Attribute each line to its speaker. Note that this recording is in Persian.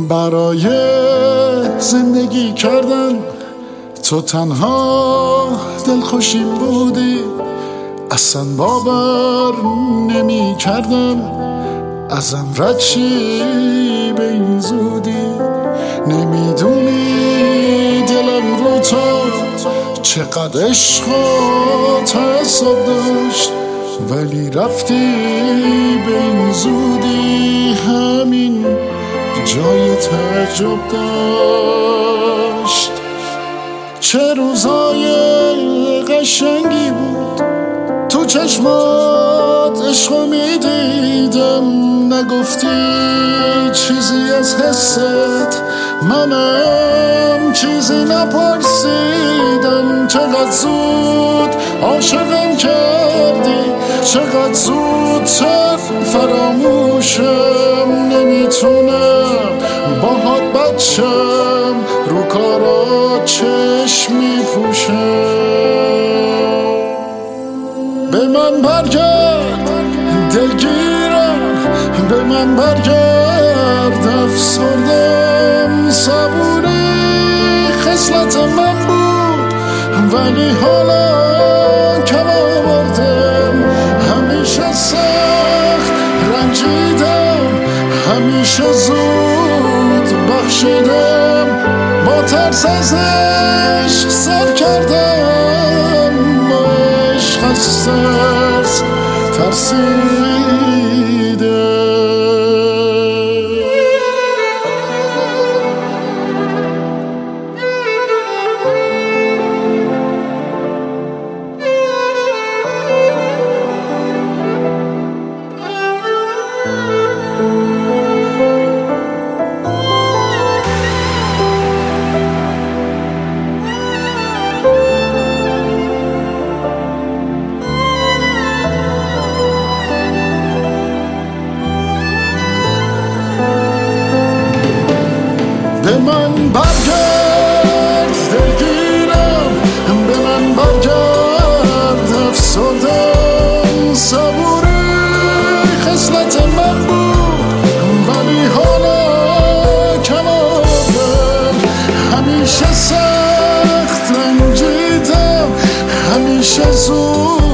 Speaker 1: برای زندگی کردن تو تنها دلخوشیم بودی، اصلا باور نمی کردم ازم رد شی به این زودی. نمیدونی دلم رو تو چقدر عشق و تعصب داشت، ولی رفتی به این زودی، همین جای تعجب داشت. چه روزای قشنگی بود تو چشمات عشقو میدیدم، نگفتی چیزی از حست، منم چیزی نپرسیدم. چقدر زود عاشقم کردی، چقدر زودتر فراموشم، نمیتونم باهات بچم، رو کارا چشم میپوشم. به من برگرد دلگیرم، به من برگرد افسردم، صبوری خصلت من بود ولی حالا کم آوردم. همیشه سخت رنجیدم، همیشه زود بخشیدم، با ترس از عشق سر کردم، با عشق از ترس ترسیدم. به من برگرد دلگیرم، به من برگرد افسردم، صبوری خصلت من بود ولی حالا کم آوردم. همیشه سخت رنجیدم، همیشه زود